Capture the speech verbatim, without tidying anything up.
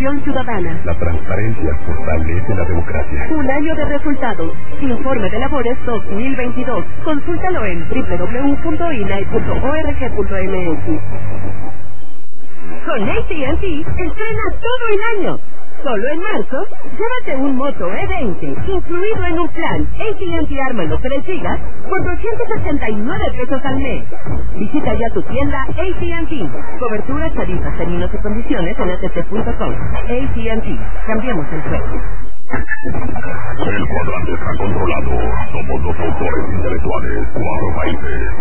Participación ciudadana. La transparencia fortalece la democracia. Un año de resultados. Informe de labores dos mil veintidós. Consúltalo en doble u doble u doble u punto i n a i punto org punto m x. Con A T and T, estrena todo el año. Solo en marzo, llévate un Moto E veinte, incluido en un plan A T and T Ármalo tres gigas por doscientos ochenta y nueve pesos al mes. Visita ya tu tienda A T and T. Coberturas, tarifas, términos y condiciones en a t t punto com. A T and T. Cambiemos el juego. El cuadrante está controlado. Somos los autores intelectuales. Cuatro países.